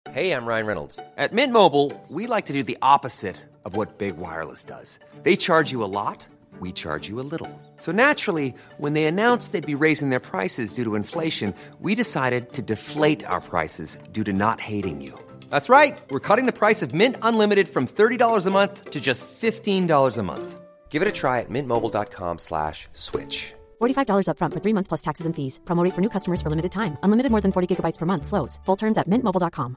Hey, I'm Ryan Reynolds. At Mint Mobile, we like to do the opposite of what Big Wireless does. They charge you a lot, we charge you a little. So naturally, when they announced they'd be raising their prices due to inflation, we decided to deflate our prices due to not hating you. That's right. We're cutting the price of Mint Unlimited from $30 a month to just $15 a month. Give it a try at mintmobile.com/switch. $45 up front for 3 months plus taxes and fees. Promo rate for new customers for limited time. Unlimited more than 40 gigabytes per month. Slows full terms at mintmobile.com.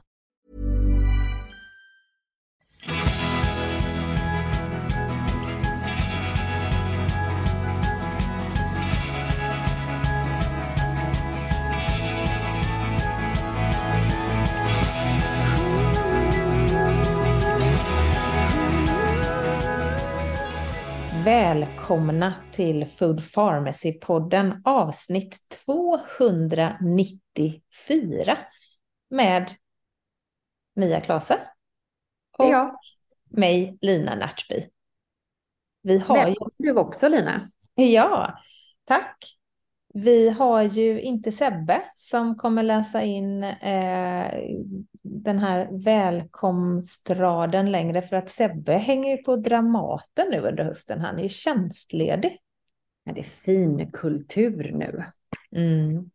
Välkomna till Food Pharmacy-podden avsnitt 294 med Mia Klase och mig, Lina Närtby. Vi har Välkommen du också, Lina. Ja, tack. Vi har ju inte Sebbe som kommer läsa in den här välkomstraden längre, för att Sebbe hänger ju på Dramaten nu under hösten. Han är ju tjänstledig. Ja, det är fin kultur nu. Mm.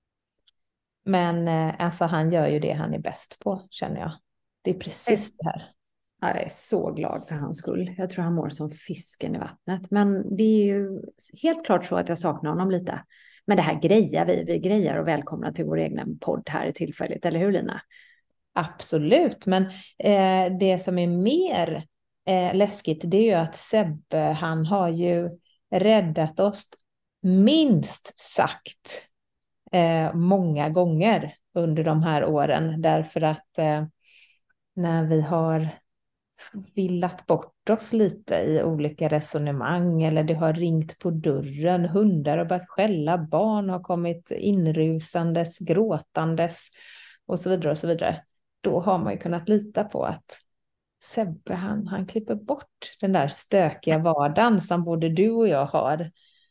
Men alltså han gör ju det han är bäst på, känner jag. Det är precis det här. Ja, jag är så glad för hans skull. Jag tror han mår som fisken i vattnet. Men det är ju helt klart så att jag saknar honom lite. Men det här grejar vi. Vi grejar och välkomna till vår egen podd här tillfälligt. Eller hur, Lina? Absolut. Men det som är mer läskigt, det är ju att Sebbe, han har ju räddat oss minst sagt många gånger under de här åren. Därför att när vi har villat bort oss lite i olika resonemang, eller det har ringt på dörren, hundar har börjat skälla, barn har kommit inrusandes, gråtandes och så vidare och så vidare. Då har man ju kunnat lita på att Sebbe, han klipper bort den där stökiga vardagen som både du och jag har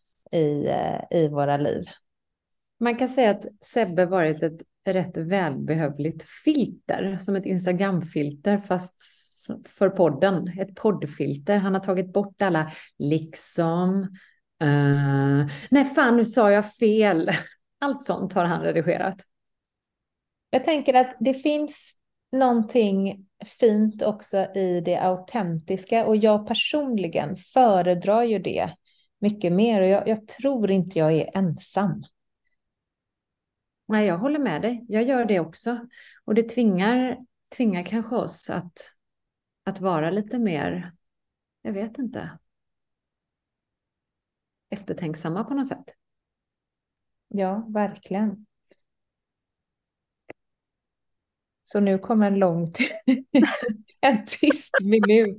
i våra liv. Man kan säga att Sebbe varit ett rätt välbehövligt filter, som ett Instagram-filter fast för podden, ett poddfilter. Han har tagit bort alla liksom, nej fan nu sa jag fel. Allt sånt har han redigerat. Jag tänker att det finns någonting fint också i det autentiska, och jag personligen föredrar ju det mycket mer, och jag tror inte jag är ensam. Nej, jag håller med dig. Jag gör det också. Och det tvingar kanske oss att vara lite mer, jag vet inte, eftertänksamma på något sätt. Ja, verkligen. Så nu kommer en tyst minut.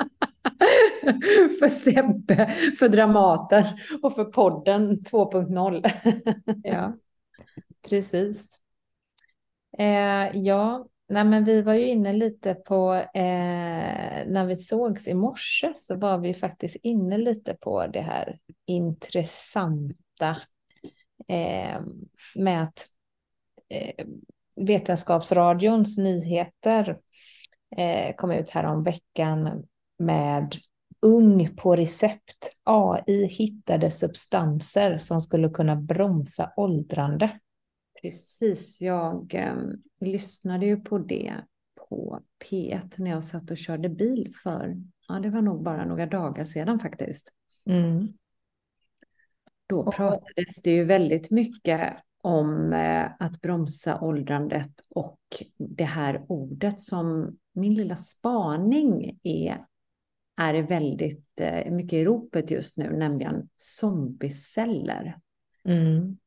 För Sebbe, för Dramaten och för podden 2.0. Ja, precis. Ja, nej, men vi var ju inne lite på, när vi sågs i morse så var vi faktiskt inne lite på det här intressanta med att Vetenskapsradions nyheter kom ut här om veckan med ung på recept. AI hittade substanser som skulle kunna bromsa åldrande. Precis, jag lyssnade ju på det på P1 när jag satt och körde bil det var nog bara några dagar sedan faktiskt. Mm. Då pratades det ju väldigt mycket om att bromsa åldrandet, och det här ordet som min lilla spaning är väldigt mycket i ropet just nu, nämligen zombieceller. Mm.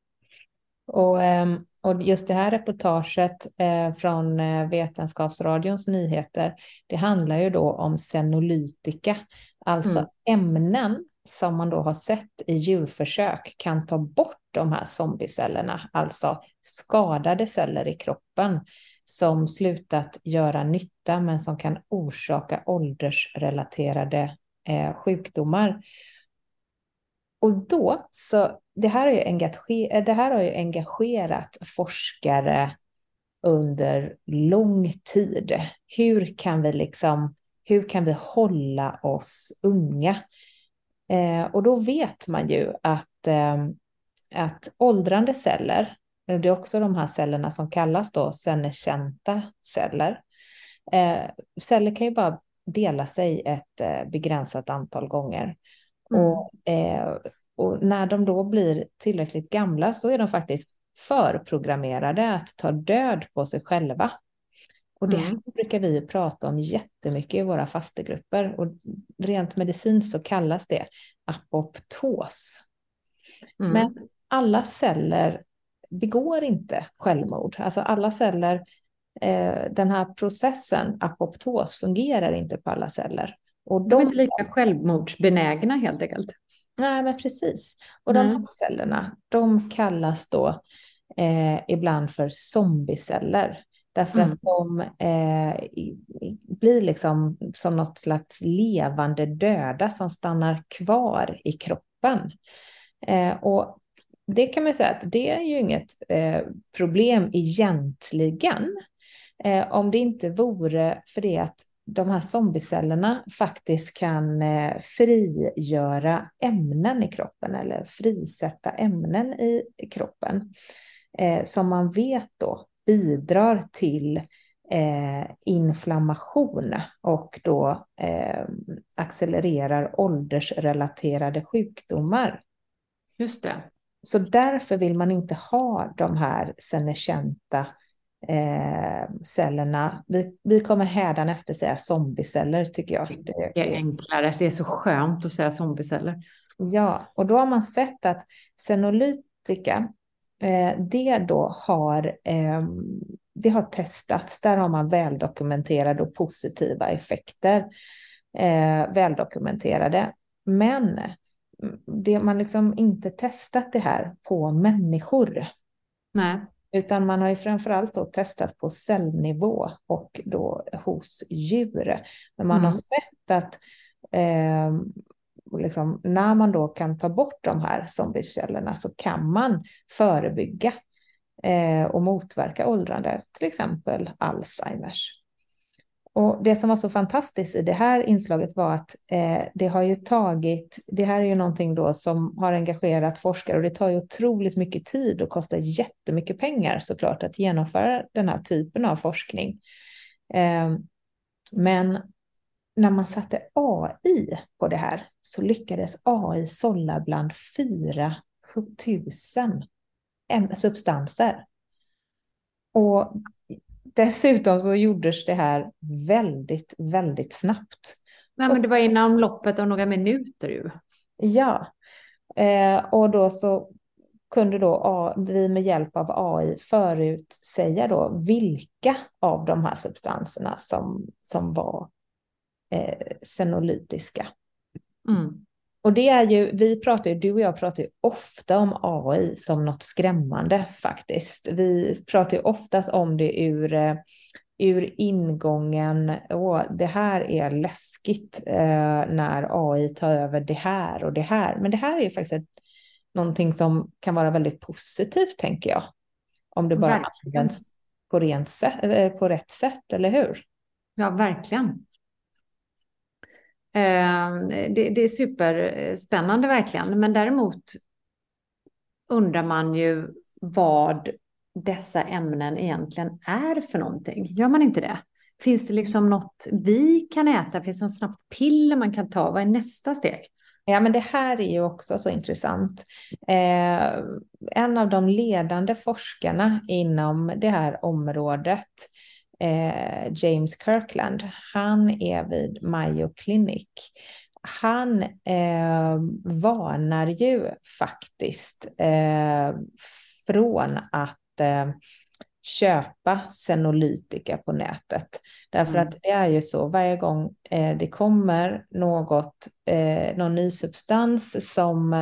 Och just det här reportaget från Vetenskapsradions nyheter, det handlar ju då om senolytika, alltså ämnen som man då har sett i djurförsök kan ta bort de här zombiecellerna, alltså skadade celler i kroppen som slutat göra nytta men som kan orsaka åldersrelaterade sjukdomar. Och då, så det här har ju engagerat forskare under lång tid. Hur kan vi hålla oss unga? Och då vet man ju att åldrande celler, det är också de här cellerna som kallas då senescenta celler. Celler kan ju bara dela sig ett begränsat antal gånger. Och när de då blir tillräckligt gamla så är de faktiskt förprogrammerade att ta död på sig själva. Och det här brukar vi prata om jättemycket i våra fastegrupper. Och rent medicinskt så kallas det apoptos. Men alla celler begår inte självmord. Alltså alla celler, den här processen, apoptos, fungerar inte på alla celler. Och de är inte lika självmordsbenägna helt enkelt. Nej, men precis. Och de här cellerna, de kallas då ibland för zombieceller. Därför att de blir liksom som något slags levande döda som stannar kvar i kroppen. Och det kan man säga att det är ju inget problem egentligen. Om det inte vore för det att de här zombiecellerna faktiskt kan frigöra ämnen i kroppen eller frisätta ämnen i kroppen som man vet då bidrar till inflammation och då accelererar åldersrelaterade sjukdomar. Just det. Så därför vill man inte ha de här senescenta cellerna. Vi kommer hädanefter säga zombieceller, tycker jag. Det är enklare. Det är så skönt att säga zombieceller. Ja, och då har man sett att senolytika, det har testats. Där har man väldokumenterade och positiva effekter. Väldokumenterade. Men det man liksom inte testat det här på människor. Nej. Utan man har ju framförallt då testat på cellnivå och då hos djur. Men man har sett att liksom, när man då kan ta bort de här zombiecellerna så kan man förebygga och motverka åldrande, till exempel Alzheimers. Och det som var så fantastiskt i det här inslaget var att det här är ju någonting då som har engagerat forskare, och det tar ju otroligt mycket tid och kostar jättemycket pengar såklart att genomföra den här typen av forskning. Men när man satte AI på det här så lyckades AI sålla bland 4 000 substanser. Och dessutom så gjordes det här väldigt, väldigt snabbt. Nej, men det var inom loppet av några minuter ju. Ja, och då så kunde då vi med hjälp av AI förutsäga då vilka av de här substanserna som var senolytiska. Och det är ju, du och jag pratar ju ofta om AI som något skrämmande faktiskt. Vi pratar ju oftast om det ur ingången, det här är läskigt när AI tar över det här och det här. Men det här är ju faktiskt någonting som kan vara väldigt positivt, tänker jag. Om det bara används på rätt sätt, eller hur? Ja, verkligen. Det är superspännande verkligen, men däremot undrar man ju vad dessa ämnen egentligen är för någonting. Gör man inte det? Finns det liksom något vi kan äta? Finns det något snabbt piller man kan ta? Vad är nästa steg? Ja, men det här är ju också så intressant. En av de ledande forskarna inom det här området, James Kirkland, han är vid Mayo Clinic. Han varnar ju faktiskt från att köpa senolytika på nätet. Därför att det är ju så, varje gång det kommer någon ny substans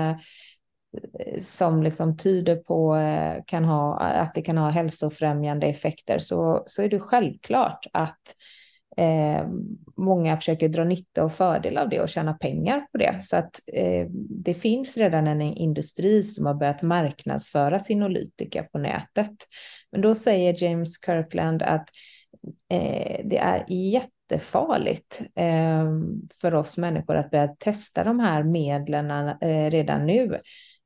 som liksom tyder på att det kan ha hälsofrämjande effekter, så är det självklart att många försöker dra nytta och fördel av det och tjäna pengar på det. Så att det finns redan en industri som har börjat marknadsföra senolytika på nätet. Men då säger James Kirkland att det är jättefarligt för oss människor att börja testa de här medlen redan nu.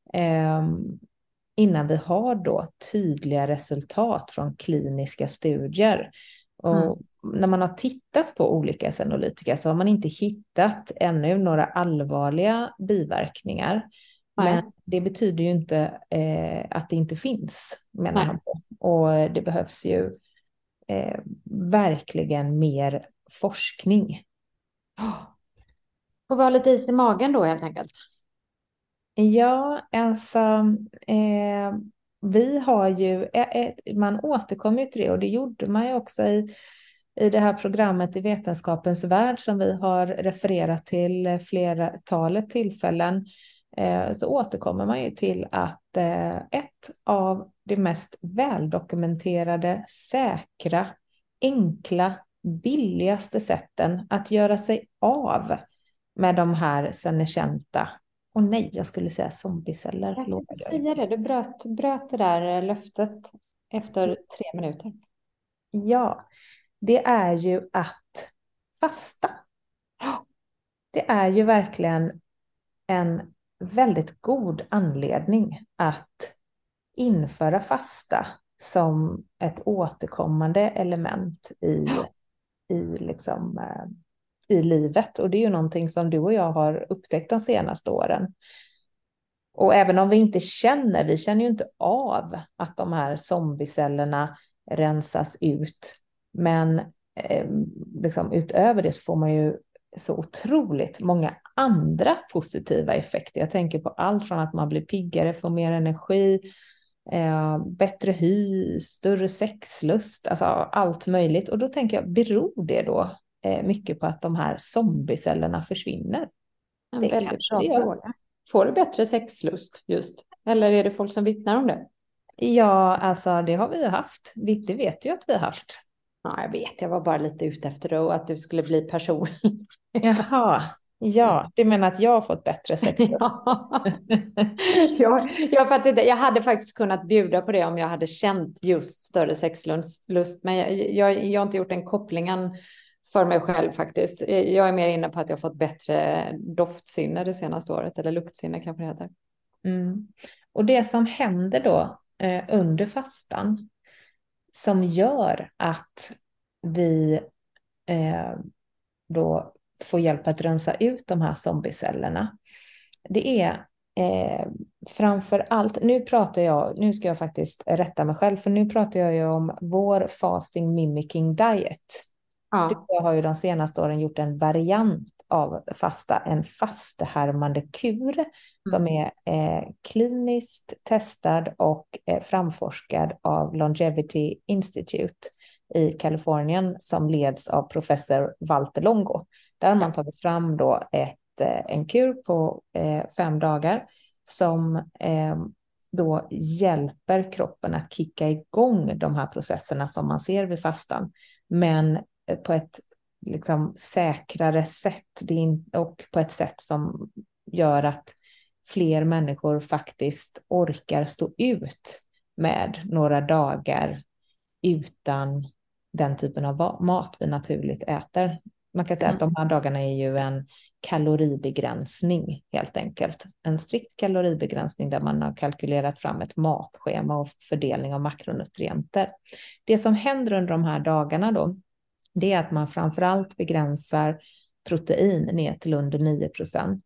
Innan vi har då tydliga resultat från kliniska studier. Och när man har tittat på olika senolytika så har man inte hittat ännu några allvarliga biverkningar. Nej. Men det betyder ju inte att det inte finns, menar han på. Och det behövs ju verkligen mer forskning. Och vi har lite is i magen då helt enkelt. Ja, alltså vi har ju, man återkommer ju till det och det gjorde man ju också i det här programmet i Vetenskapens värld som vi har refererat till flertalet tillfällen, så återkommer man ju till att ett av de mest väldokumenterade, säkra, enkla, billigaste sätten att göra sig av med de här senescenta, och nej, jag skulle säga zombieceller. Jag kan säga det, du bröt det där löftet efter 3 minuter. Ja, det är ju att fasta. Det är ju verkligen en väldigt god anledning att införa fasta som ett återkommande element i livet. Och det är ju någonting som du och jag har upptäckt de senaste åren. Och även om vi känner ju inte av att de här zombiecellerna rensas ut. Men utöver det så får man ju så otroligt många andra positiva effekter. Jag tänker på allt från att man blir piggare, får mer energi, bättre hy, större sexlust, alltså allt möjligt. Och då tänker jag, beror det då mycket på att de här zombiecellerna försvinner? En väldigt bra fråga. Får du bättre sexlust just? Eller är det folk som vittnar om det? Ja, alltså det har vi ju haft. Det vet ju att vi har haft. Ja, jag vet. Jag var bara lite ute efter det och att du skulle bli person. Jaha, ja. Du menar att jag har fått bättre sexlust? Jag hade faktiskt kunnat bjuda på det om jag hade känt just större sexlust. Men jag har inte gjort den kopplingen för mig själv faktiskt. Jag är mer inne på att jag har fått bättre doftsinne det senaste året. Eller luktsinne kanske det heter. Mm. Och det som händer då under fastan som gör att vi då får hjälp att rensa ut de här zombiecellerna. Det är framför allt, nu ska jag faktiskt rätta mig själv, för nu pratar jag ju om vår fasting mimicking diet. Ja. Jag har ju de senaste åren gjort en variant av fasta, en fastehärmande kur som är kliniskt testad och framforskad av Longevity Institute i Kalifornien som leds av professor Walter Longo. Där har man tagit fram då en kur på 5 dagar som då hjälper kroppen att kicka igång de här processerna som man ser vid fastan, men på ett säkrare sätt och på ett sätt som gör att fler människor faktiskt orkar stå ut med några dagar utan den typen av mat vi naturligt äter. Man kan säga att de här dagarna är ju en kaloribegränsning helt enkelt. En strikt kaloribegränsning där man har kalkylerat fram ett matschema och fördelning av makronutrienter. Det som händer under de här dagarna då, det är att man framförallt begränsar protein ner till under 9%.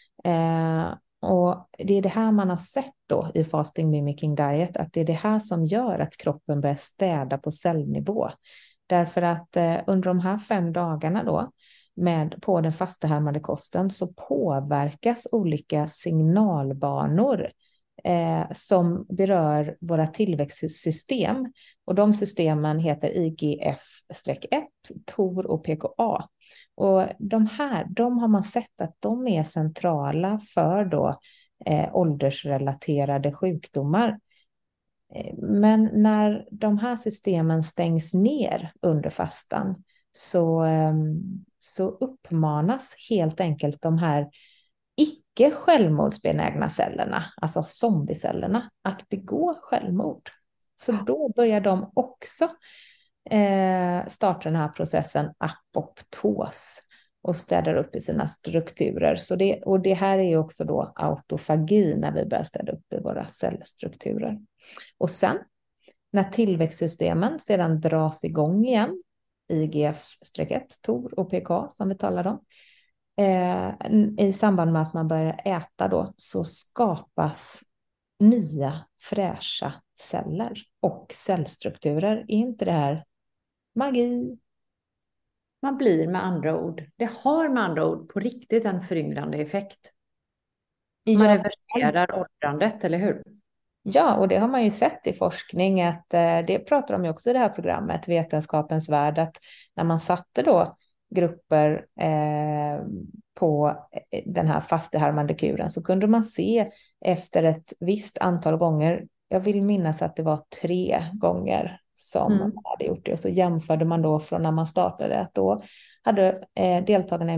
Och det är det här man har sett då i fasting mimicking diet, att det är det här som gör att kroppen börjar städa på cellnivå. Därför att under de här 5 dagarna då på den fastehärmade kosten så påverkas olika signalbanor som berör våra tillväxtsystem. Och de systemen heter IGF-1, TOR och PKA. Och de har man sett att de är centrala för då åldersrelaterade sjukdomar. Men när de här systemen stängs ner under fastan så uppmanas helt enkelt de här icke självmordsbenägna cellerna, alltså zombiecellerna, att begå självmord. Så då börjar de också starta den här processen apoptos och städar upp i sina strukturer. Och det här är ju också då autofagi, när vi börjar städa upp i våra cellstrukturer. Och sen när tillväxtsystemen sedan dras igång igen, IGF-1, TOR och PK som vi talade om, i samband med att man börjar äta då, så skapas nya fräscha celler och cellstrukturer. Är inte det här magi? Man blir med andra ord, det har med andra ord på riktigt en föryngrande effekt. Man reverserar åldrandet, eller hur? Ja, och det har man ju sett i forskning, att det pratar de ju också i det här programmet, Vetenskapens värld, att när man satte då grupper på den här fastehärmande kuren, så kunde man se efter ett visst antal gånger, jag vill minnas att det var 3 gånger som man hade gjort det, och så jämförde man då från när man startade, att då hade deltagarna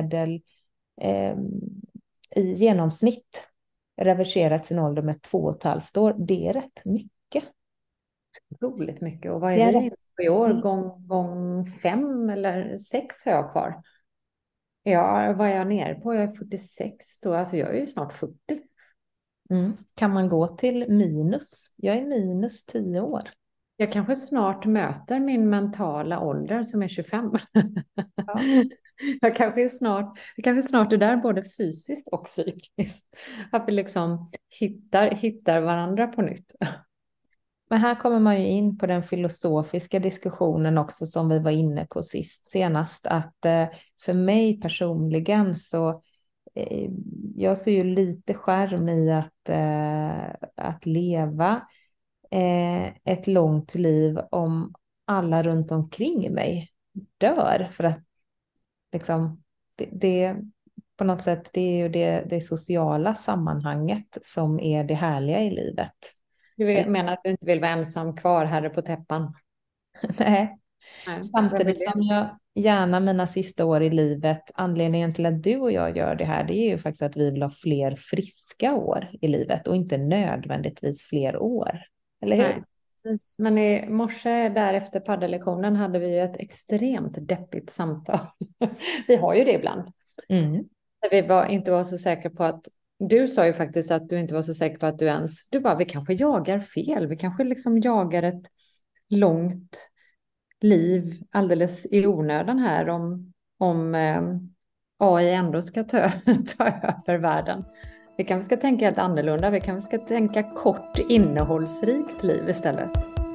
i genomsnitt reverserat sin ålder med 2,5 år. Det är rätt mycket. Roligt mycket. Och vad är vi på i år? Gång 5 eller 6 har jag kvar. Ja, vad är jag ner på? Jag är 46 då. Alltså jag är ju snart 40. Kan man gå till minus? Jag är minus 10 år. Jag kanske snart möter min mentala ålder som är 25. Ja. Jag kanske snart är där både fysiskt och psykiskt. Att vi liksom hittar varandra på nytt. Men här kommer man ju in på den filosofiska diskussionen också, som vi var inne på senast. Att för mig personligen så jag ser ju lite charm i att leva ett långt liv om alla runt omkring mig dör. För att liksom, det på något sätt, det är ju det sociala sammanhanget som är det härliga i livet. Du menar att du inte vill vara ensam kvar här på täppan? Nej. Samtidigt som jag gärna mina sista år i livet, anledningen till att du och jag gör det här, det är ju faktiskt att vi vill ha fler friska år i livet och inte nödvändigtvis fler år. Eller hur? Nej, precis. Men i morse där efter paddellektionen hade vi ett extremt deppigt samtal. Vi har ju det ibland. Där vi inte var så säkra på att, du sa ju faktiskt att du inte var så säker på att du bara, vi kanske jagar fel. Vi kanske liksom jagar ett långt liv alldeles i onödan här om AI ändå ska ta över världen. Vi kanske ska tänka helt annorlunda. Vi kanske ska tänka kort, innehållsrikt liv istället.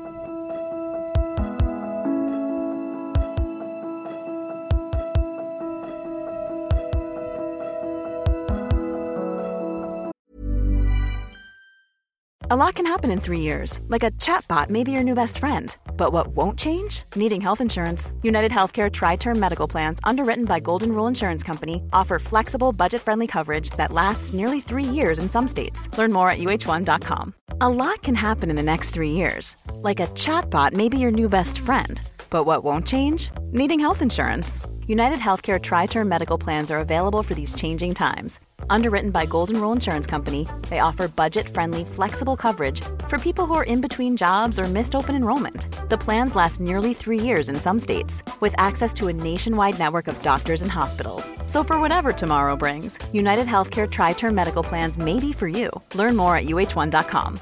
A lot can happen in 3 years, like a chatbot may be your new best friend. But what won't change? Needing health insurance. United Healthcare Tri-Term Medical Plans, underwritten by Golden Rule Insurance Company, offer flexible, budget-friendly coverage that lasts nearly 3 years in some states. Learn more at uh1.com. A lot can happen in the next 3 years. Like a chatbot may be your new best friend. But what won't change? Needing health insurance. United Healthcare Tri-Term Medical Plans are available for these changing times. Underwritten by Golden Rule Insurance Company, they offer budget-friendly, flexible coverage for people who are in between jobs or missed open enrollment. The plans last nearly 3 years in some states, with access to a nationwide network of doctors and hospitals. So for whatever tomorrow brings, United Healthcare Tri-Term Medical Plans may be for you. Learn more at uh1.com.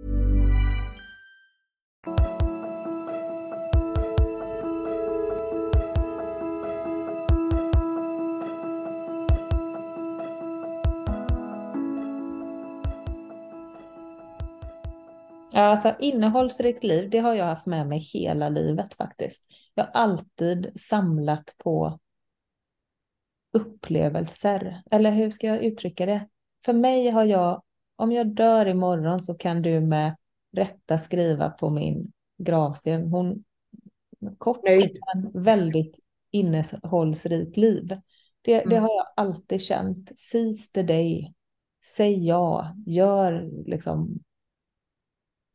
Ja, alltså innehållsrikt liv, det har jag haft med mig hela livet faktiskt. Jag har alltid samlat på upplevelser. Eller hur ska jag uttrycka det? För mig har om jag dör imorgon så kan du med rätta skriva på min gravsten. Hon kort men väldigt innehållsrikt liv. Det har jag alltid känt. Seize the day. Säg ja. Gör liksom.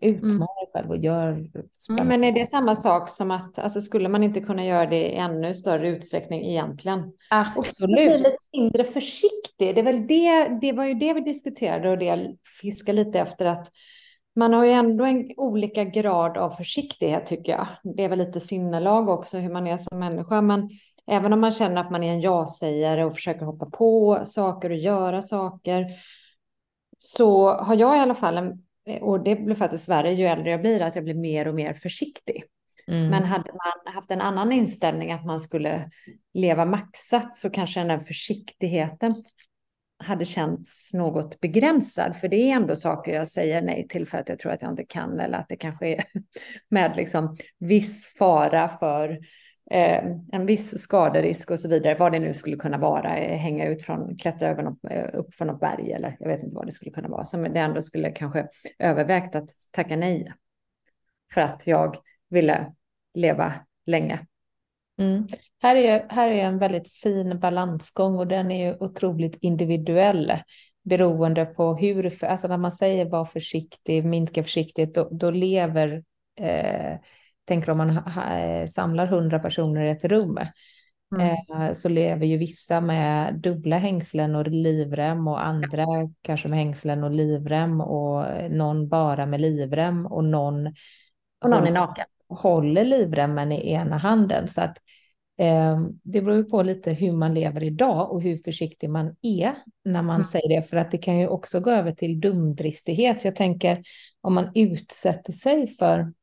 utmana dig själv och gör spännande. Men är det samma sak som att, alltså skulle man inte kunna göra det i ännu större utsträckning egentligen? Absolut. Och bli lite mindre försiktig. Det är väl det var ju det vi diskuterade och det jag fiskar lite efter, att man har ju ändå en olika grad av försiktighet tycker jag. Det är väl lite sinnelag också hur man är som människa, men även om man känner att man är en ja-sägare och försöker hoppa på saker och göra saker, så har jag i alla fall och det blir faktiskt värre ju äldre jag blir, att jag blir mer och mer försiktig. Men hade man haft en annan inställning att man skulle leva maxat, så kanske den här försiktigheten hade känts något begränsad. För det är ändå saker jag säger nej till för att jag tror att jag inte kan, eller att det kanske är med liksom viss fara för en viss skaderisk och så vidare. Vad det nu skulle kunna vara, hänga ut från, klättra över upp från något berg, eller jag vet inte vad det skulle kunna vara. Som det ändå skulle kanske övervägt att tacka nej för att jag ville leva länge. Här är en väldigt fin balansgång, och den är ju otroligt individuell beroende på hur, alltså när man säger var försiktig, minska försiktighet, då lever, tänker om man samlar 100 personer i ett rum, så lever ju vissa med dubbla hängslen och livrem, och andra kanske med hängslen och livrem, och någon bara med livrem, och någon är naken. Håller livremmen i ena handen. Så att det beror ju på lite hur man lever idag och hur försiktig man är när man säger det. För att det kan ju också gå över till dumdristighet. Jag tänker om man utsätter sig för,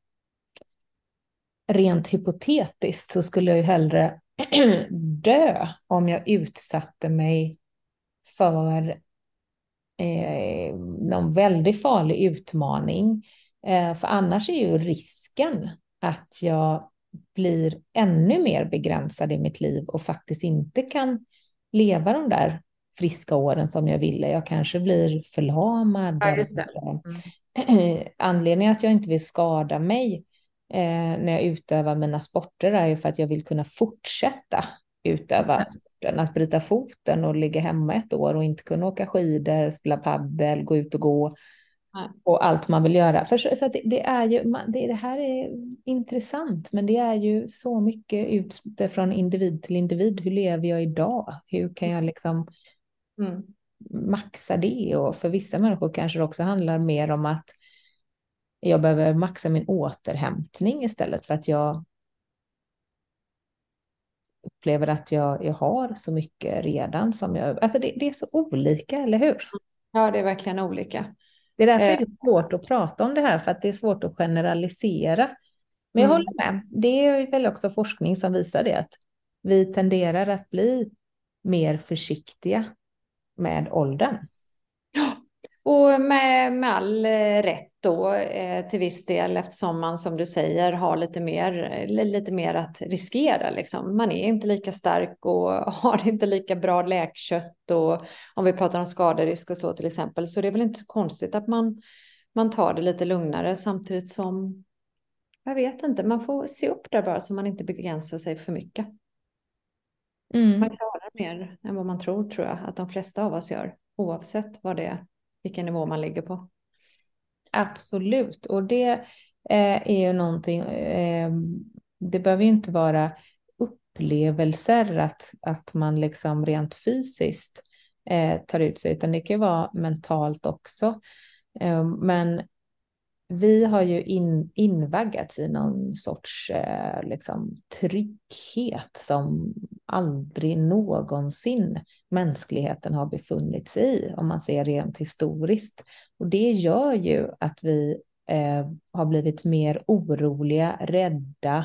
rent hypotetiskt, så skulle jag ju hellre dö om jag utsatte mig för någon väldigt farlig utmaning. För annars är ju risken att jag blir ännu mer begränsad i mitt liv och faktiskt inte kan leva de där friska åren som jag ville. Jag kanske blir förlamad. Ja, just det. Anledningen att jag inte vill skada mig när jag utövar mina sporter är ju för att jag vill kunna fortsätta utöva sporten. Att bryta foten och ligga hemma ett år och inte kunna åka skidor, spela paddel, gå ut och gå. Och allt man vill göra. Så att det är ju, det här är intressant, men det är ju så mycket utifrån individ till individ. Hur lever jag idag? Hur kan jag liksom maxa det? Och för vissa människor kanske det också handlar mer om att jag behöver maxa min återhämtning istället för att jag upplever att jag har så mycket redan som jag... Alltså det är så olika, eller hur? Ja, det är verkligen olika. Det är därför det är svårt att prata om det här, för att det är svårt att generalisera. Men jag håller med. Det är väl också forskning som visar det, att vi tenderar att bli mer försiktiga med åldern. Och med all rätt då till viss del, eftersom man som du säger har lite mer att riskera. Liksom. Man är inte lika stark och har inte lika bra läkkött, och om vi pratar om skaderisk och så till exempel, så det är väl inte så konstigt att man tar det lite lugnare, samtidigt som, jag vet inte, man får se upp där bara så man inte begränsar sig för mycket. Man klarar mer än vad man tror jag att de flesta av oss gör, oavsett vilken nivå man ligger på. Absolut, och det är ju någonting, det behöver ju inte vara upplevelser att man liksom rent fysiskt tar ut sig, utan det kan ju vara mentalt också. Men vi har ju invaggats i någon sorts liksom trygghet som aldrig någonsin mänskligheten har befunnit sig i, om man ser rent historiskt. Och det gör ju att vi har blivit mer oroliga, rädda,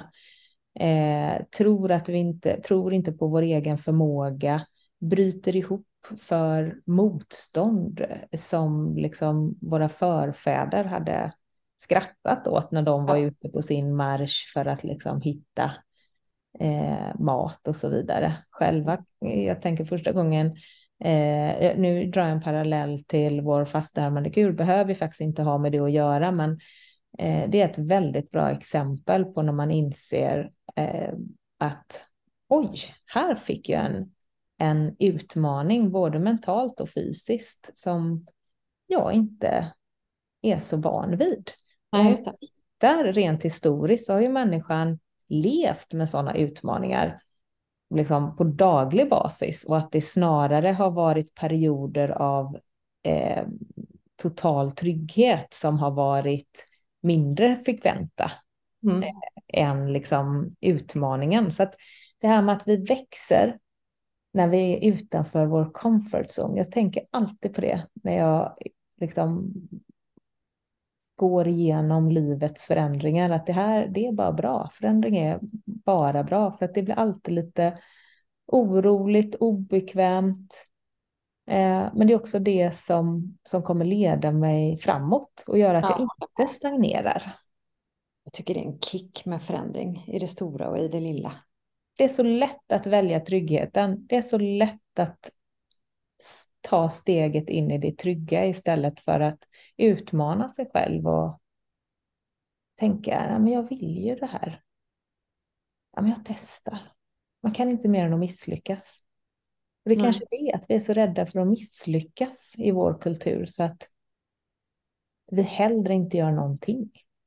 tror inte på vår egen förmåga, bryter ihop för motstånd som liksom våra förfäder hade skrattat åt när de var ute på sin marsch för att liksom hitta mat och så vidare. Själva, jag tänker första gången, nu drar jag en parallell till vår fastärmade gul, behöver faktiskt inte ha med det att göra, men det är ett väldigt bra exempel på när man inser att oj, här fick jag en utmaning både mentalt och fysiskt som jag inte är så van vid. Nej, just det. Där rent historiskt så har ju människan levt med sådana utmaningar liksom på daglig basis, och att det snarare har varit perioder av eh, total trygghet som har varit mindre frekventa än liksom utmaningen. Så att det här med att vi växer när vi är utanför vår comfort zone, jag tänker alltid på det när jag liksom går igenom livets förändringar, att det är bara bra. Förändring är bara bra, för att det blir alltid lite oroligt, obekvämt. Men det är också det som kommer leda mig framåt och göra att jag inte stagnerar. Jag tycker det är en kick med förändring i det stora och i det lilla. Det är så lätt att välja tryggheten. Det är så lätt att ta steget in i det trygga istället för att utmana sig själv och tänka, ja, men jag vill ju det här. Ja, men jag testar. Man kan inte mer än att misslyckas. Och det kanske är att vi är så rädda för att misslyckas i vår kultur så att vi hellre inte gör någonting.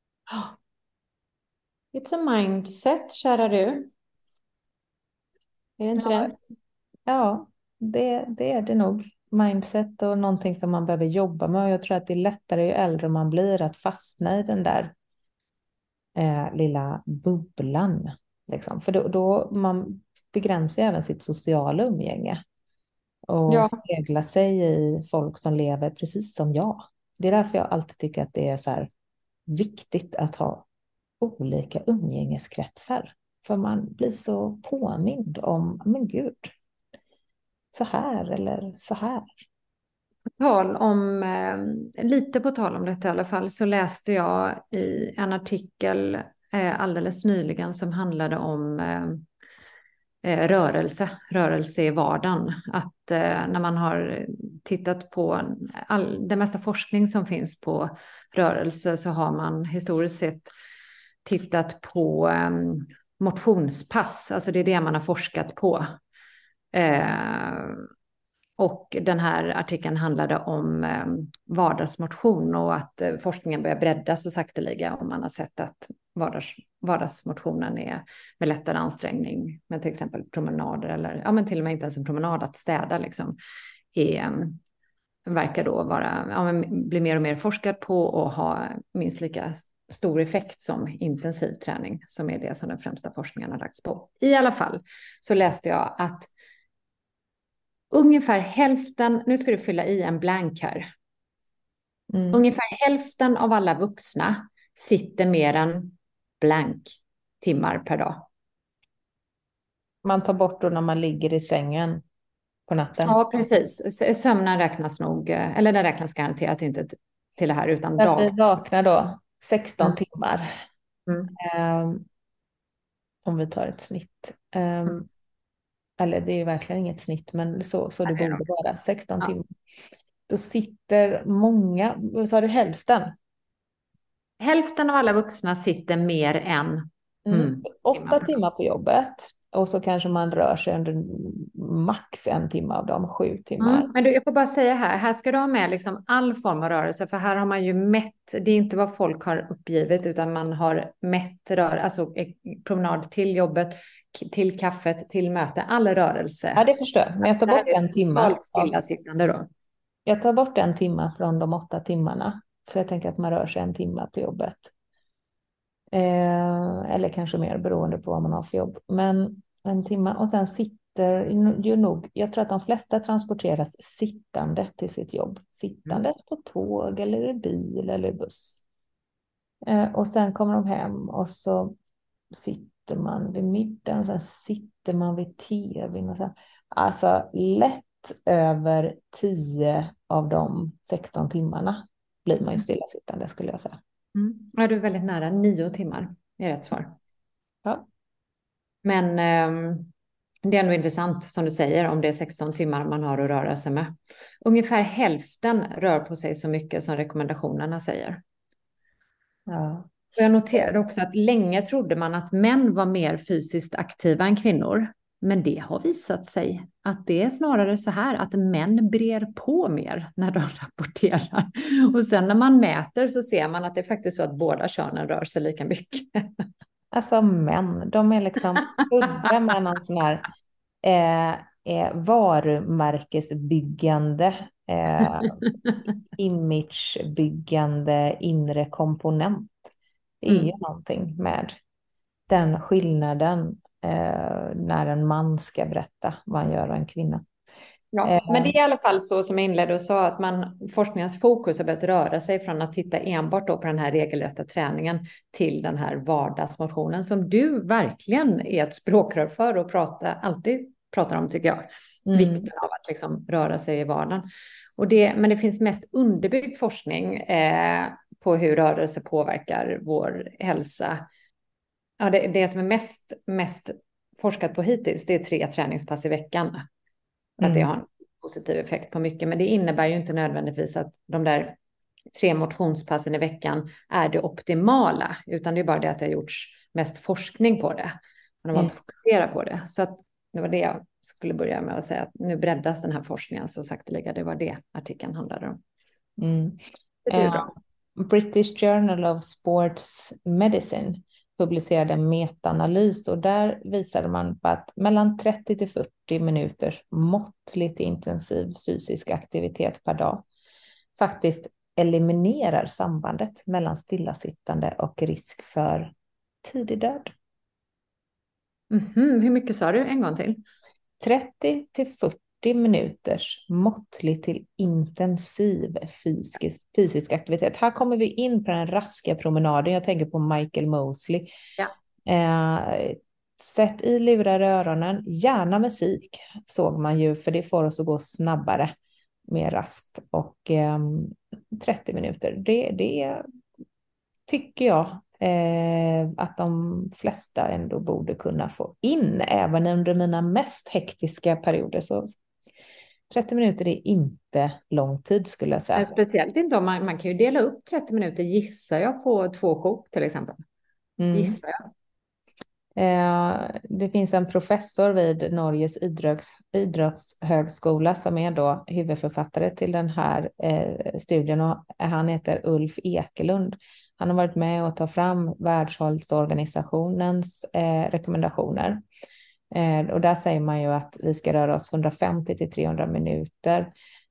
It's a mindset, kära du. Är det inte det? Ja, det är det nog. Mindset och någonting som man behöver jobba med. Och jag tror att det är lättare ju äldre man blir att fastna i den där lilla bubblan. Liksom. För då man begränsar även sitt sociala umgänge. Och spegla sig i folk som lever precis som jag. Det är därför jag alltid tycker att det är så här viktigt att ha olika umgängeskretsar. För man blir så påmind om, men gud, så här eller så här. Lite på tal om detta i alla fall, så läste jag i en artikel alldeles nyligen som handlade om rörelse i vardagen. Att när man har tittat på den mesta forskning som finns på rörelse, så har man historiskt sett tittat på motionspass. Alltså det är det man har forskat på. Och den här artikeln handlade om vardagsmotion och att forskningen börjar breddas så sakteliga, och man har sett att vardagsmotionen är med lättare ansträngning, med till exempel promenader eller men till och med inte ens en promenad, att städa liksom, verkar då bli mer och mer forskat på och ha minst lika stor effekt som intensiv träning, som är det som den främsta forskningen har lagts på. I alla fall så läste jag att ungefär hälften, nu ska du fylla i en blank här. Ungefär hälften av alla vuxna sitter mer än blank timmar per dag. Man tar bort då när man ligger i sängen på natten. Ja, precis. Sömnen räknas nog, eller den räknas garanterat inte till det här, utan dag. Vi vaknar då 16 timmar. Om vi tar ett snitt. Eller det är verkligen inget snitt, men så det borde vara 16 timmar. Då sitter många, vad sa du, hälften? Hälften av alla vuxna sitter mer än 8 timmar på jobbet. Och så kanske man rör sig under max 1 timme av dem, 7 timmar. Men jag får bara säga här ska du ha med liksom all form av rörelse, för här har man ju mätt, det är inte vad folk har uppgivit, utan man har mätt alltså promenad till jobbet, till kaffet, till möte, all rörelse. Ja, det förstår jag. Men jag tar bort 1 timme. Stillasittande då. Jag tar bort 1 timme från de 8 timmarna. För jag tänker att man rör sig 1 timme på jobbet. Eller kanske mer, beroende på vad man har för jobb. Men 1 timme, och sen sitter ju nog, jag tror att de flesta transporteras sittande till sitt jobb. Sittandes på tåg eller i bil eller buss. Och sen kommer de hem och så sitter man vid middagen och sen sitter man vid tvn. Och sen, alltså lätt över 10 av de 16 timmarna blir man ju stillasittande, skulle jag säga. Ja, du är väldigt nära. 9 timmar är rätt svar. Ja. Men det är ändå intressant som du säger, om det är 16 timmar man har att röra sig med. Ungefär hälften rör på sig så mycket som rekommendationerna säger. Ja. Och jag noterade också att länge trodde man att män var mer fysiskt aktiva än kvinnor. Men det har visat sig att det är snarare så här att män brer på mer när de rapporterar. Och sen när man mäter så ser man att det är faktiskt så att båda könen rör sig lika mycket. Alltså män, de är liksom födda med någon sån här varumärkesbyggande, imagebyggande inre komponent. Det är ju någonting med den skillnaden när en man ska berätta vad han gör och en kvinna. Ja, men det är i alla fall så som jag inledde och sa att forskningens fokus har börjat röra sig från att titta enbart då på den här regelrätta träningen till den här vardagsmotionen som du verkligen är ett språkrör för och alltid pratar om, tycker jag. Vikten av att liksom röra sig i vardagen. Men det finns mest underbyggd forskning på hur rörelse påverkar vår hälsa. Ja, det som är mest forskat på hittills, det är 3 träningspass i veckan. Att det har en positiv effekt på mycket. Men det innebär ju inte nödvändigtvis att de där 3 motionspassen i veckan är det optimala. Utan det är bara det att det har gjorts mest forskning på det. Man har valt att fokusera på det. Så att det var det jag skulle börja med att säga. Att nu breddas den här forskningen så sakteliga. Det var det artikeln handlade om. Det är bra. British Journal of Sports Medicine publicerade en metaanalys och där visade man på att mellan 30 till 40 minuters måttligt intensiv fysisk aktivitet per dag faktiskt eliminerar sambandet mellan stillasittande och risk för tidig död. Hur mycket sa du? En gång till. 30 till 40 minuters måttlig till intensiv fysisk aktivitet. Här kommer vi in på den raska promenaden. Jag tänker på Michael Mosley. Ja. Sätt i lurar i öronen, gärna musik såg man ju, för det får oss att gå snabbare, mer raskt. Och 30 minuter, det tycker jag att de flesta ändå borde kunna få in, även under mina mest hektiska perioder. Så 30 minuter är inte lång tid, skulle jag säga. Speciellt inte om man kan ju dela upp 30 minuter, gissar jag, på 2 sjok till exempel. Gissar jag. Det finns en professor vid Norges idrottshögskola som är då huvudförfattare till den här studien, och han heter Ulf Ekelund. Han har varit med och tagit fram Världshälsoorganisationens rekommendationer. Och där säger man ju att vi ska röra oss 150 till 300 minuter.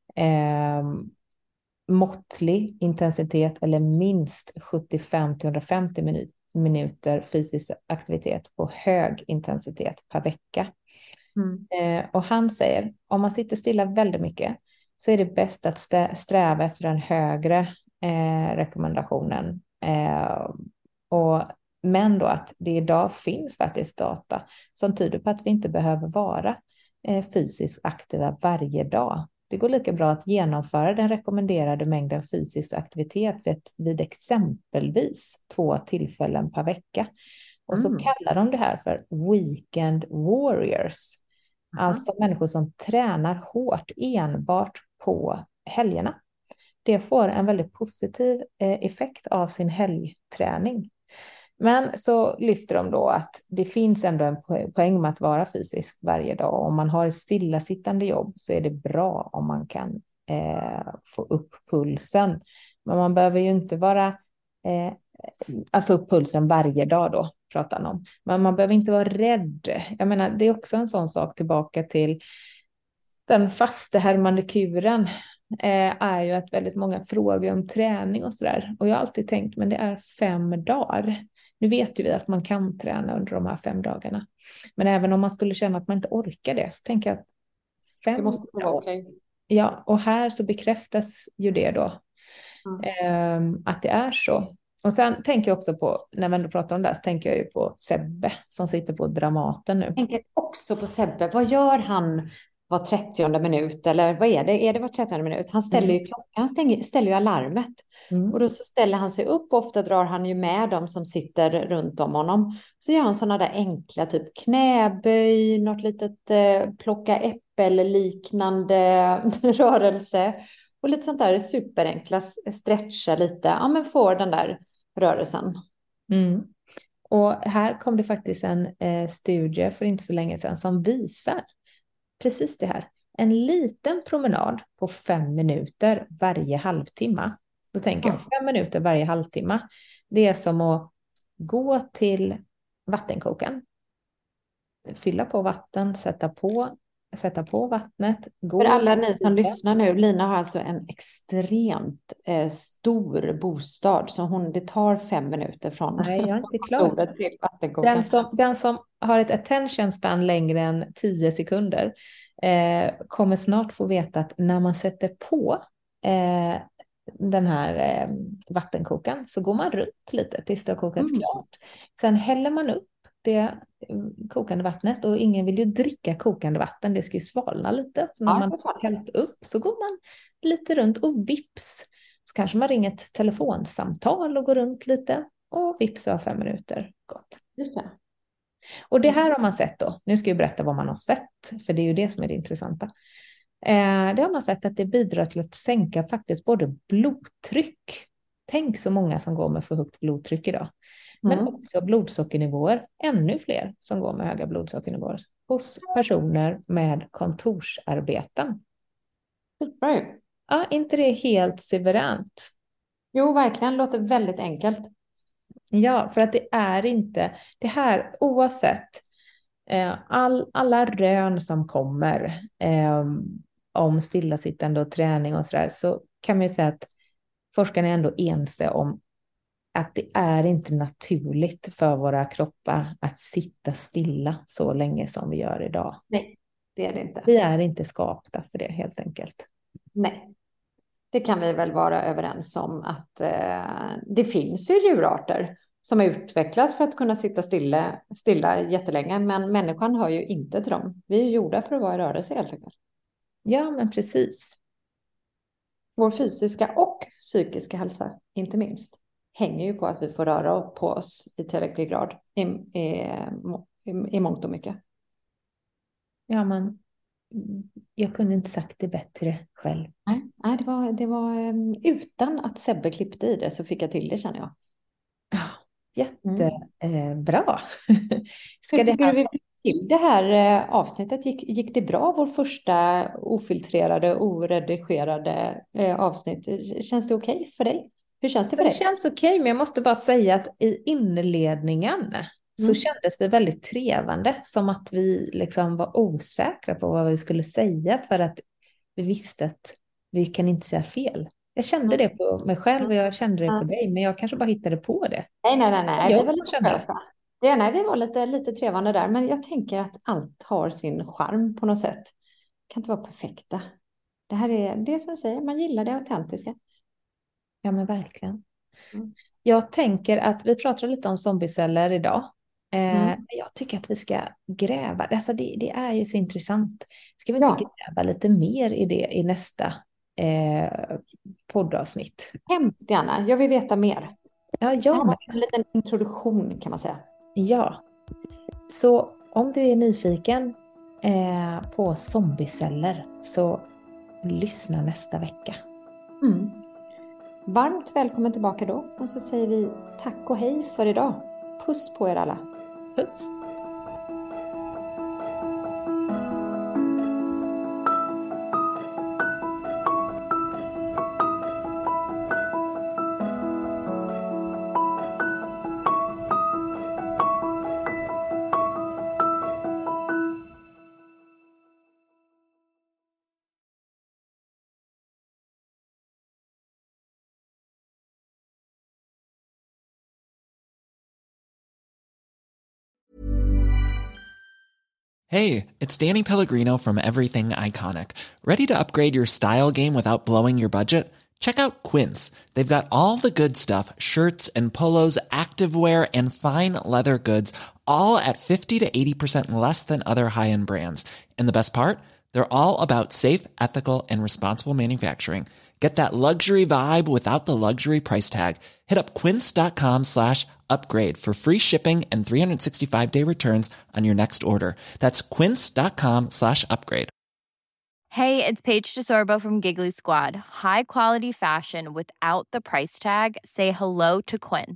Måttlig intensitet eller minst 75 till 150 minuter fysisk aktivitet på hög intensitet per vecka. Och han säger, om man sitter stilla väldigt mycket så är det bäst att sträva efter den högre rekommendationen. Men då att det idag finns faktiskt data som tyder på att vi inte behöver vara fysiskt aktiva varje dag. Det går lika bra att genomföra den rekommenderade mängden fysisk aktivitet vid exempelvis 2 tillfällen per vecka. Och så kallar de det här för weekend warriors. Alltså människor som tränar hårt enbart på helgerna. Det får en väldigt positiv effekt av sin helgträning. Men så lyfter de då att det finns ändå en poäng med att vara fysisk varje dag. Om man har ett stillasittande jobb så är det bra om man kan få upp pulsen. Men man behöver ju inte att få upp pulsen varje dag då, pratar man om. Men man behöver inte vara rädd. Jag menar, det är också en sån sak tillbaka till den fastehärmande kuren. Är ju att väldigt många frågar om träning och sådär. Och jag har alltid tänkt, men det är 5 dagar. Nu vet ju vi att man kan träna under de här 5 dagarna. Men även om man skulle känna att man inte orkar det, så tänker jag att 5 det måste vara okej. Ja, och här så bekräftas ju det då. Att det är så. Och sen tänker jag också på, när vi ändå pratar om det här, så tänker jag ju på Sebbe som sitter på Dramaten nu. Jag tänker också på Sebbe. Vad gör han var 30:e minut? Eller vad är det? Är det var 30:e minut? Han ställer ju klockan, han ställer ju alarmet. Och då så ställer han sig upp, och ofta drar han ju med dem som sitter runt om honom. Så gör han sådana där enkla, typ knäböj, något litet plocka äppel-liknande rörelse. Och lite sånt där superenkla, stretcha lite. Ja, men får den där rörelsen. Och här kom det faktiskt en studie för inte så länge sedan som visar precis det här. En liten promenad på 5 minuter varje halvtimme. Då tänker jag 5 minuter varje halvtimme. Det är som att gå till vattenkokaren, fylla på vatten, sätta på vattnet. Gå För alla ni som lyssnar nu, Lina har alltså en extremt stor bostad. Så det tar 5 minuter från Nej, jag är inte klar. till vattenkokaren. Den som har ett attention span längre än 10 sekunder kommer snart få veta att när man sätter på den här vattenkokaren så går man runt lite tills det har kokat klart. Sen häller man upp det kokande vattnet, och ingen vill ju dricka kokande vatten, det ska ju svalna lite. Så när man har hällt upp så går man lite runt och vips så kanske man ringer ett telefonsamtal och går runt lite och vips har 5 minuter gått. Just det. Och det här har man sett då. Nu ska jag berätta vad man har sett, för det är ju det som är det intressanta. Det har man sett att det bidrar till att sänka faktiskt både blodtryck. Tänk så många som går med för högt blodtryck idag. Men också blodsockernivåer. Ännu fler som går med höga blodsockernivåer hos personer med kontorsarbeten. Right. Ja, inte det helt suveränt? Jo, verkligen. Låter väldigt enkelt. Ja, för att det är inte det här, oavsett alla rön som kommer om stillasittande och träning och sådär, så kan man ju säga att forskarna är ändå ense om att det är inte naturligt för våra kroppar att sitta stilla så länge som vi gör idag. Nej, det är det inte. Vi är inte skapta för det helt enkelt. Nej, det kan vi väl vara överens om att det finns ju djurarter som utvecklas för att kunna sitta stilla jättelänge, men människan hör ju inte till dem. Vi är gjorda för att vara i rörelse helt enkelt. Ja, men precis. Vår fysiska och psykiska hälsa, inte minst, hänger ju på att vi får röra på oss i tillräcklig grad i mångt och mycket. Ja, men jag kunde inte sagt det bättre själv. Nej, det var utan att Sebbe klippte i det så fick jag till det, känner jag. Ja, jättebra. Till det här avsnittet gick det bra, vår första ofiltrerade, oredigerade avsnitt? Känns det okej för dig? Hur känns det för dig? Det känns okej, men jag måste bara säga att i inledningen så kändes vi väldigt trevande, som att vi liksom var osäkra på vad vi skulle säga, för att vi visste att vi kan inte säga fel. Jag kände det på mig själv och jag kände det på dig, men jag kanske bara hittade på det. Nej. Jag som kände det. Nej, vi var lite trevande där, men jag tänker att allt har sin charm på något sätt. Det kan inte vara perfekta. Det här är det som du säger, man gillar det autentiska. Ja, men verkligen. Jag tänker att vi pratar lite om zombieceller idag. Jag tycker att vi ska gräva. Alltså det är ju så intressant. Ska vi inte gräva lite mer i det i nästa poddavsnitt? Hemskt gärna. Jag vill veta mer. Ja, en liten introduktion kan man säga. Ja. Så om du är nyfiken på zombieceller så lyssna nästa vecka. Varmt välkommen tillbaka då. Och så säger vi tack och hej för idag. Puss på er alla. Puss. Hey, it's Danny Pellegrino from Everything Iconic. Ready to upgrade your style game without blowing your budget? Check out Quince. They've got all the good stuff, shirts and polos, activewear, and fine leather goods, all at 50 to 80% less than other high-end brands. And the best part? They're all about safe, ethical, and responsible manufacturing. Get that luxury vibe without the luxury price tag. Hit up quince.com/upgrade for free shipping and 365-day returns on your next order. That's quince.com/upgrade. Hey, it's Paige DeSorbo from Giggly Squad. High quality fashion without the price tag. Say hello to Quince.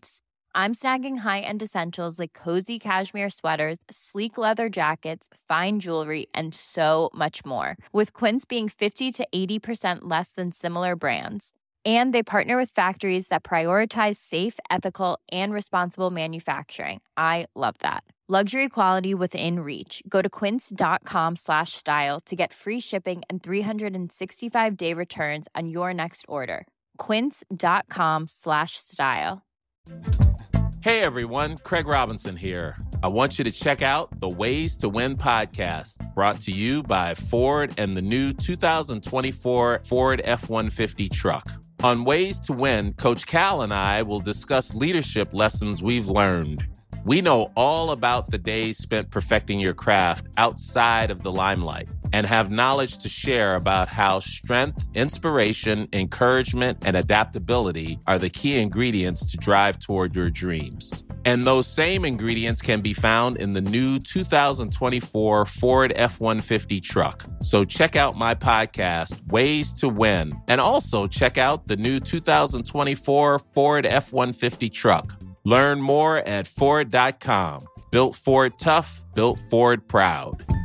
I'm snagging high-end essentials like cozy cashmere sweaters, sleek leather jackets, fine jewelry, and so much more. With Quince being 50 to 80% less than similar brands. And they partner with factories that prioritize safe, ethical, and responsible manufacturing. I love that. Luxury quality within reach. Go to quince.com/style to get free shipping and 365-day returns on your next order. Quince.com/style. Hey everyone, Craig Robinson here. I want you to check out the Ways to Win podcast, brought to you by Ford and the new 2024 Ford F-150 truck. On Ways to Win, Coach Cal and I will discuss leadership lessons we've learned. We know all about the days spent perfecting your craft outside of the limelight and have knowledge to share about how strength, inspiration, encouragement, and adaptability are the key ingredients to drive toward your dreams. And those same ingredients can be found in the new 2024 Ford F-150 truck. So check out my podcast, Ways to Win, and also check out the new 2024 Ford F-150 truck. Learn more at Ford.com. Built Ford tough, built Ford proud.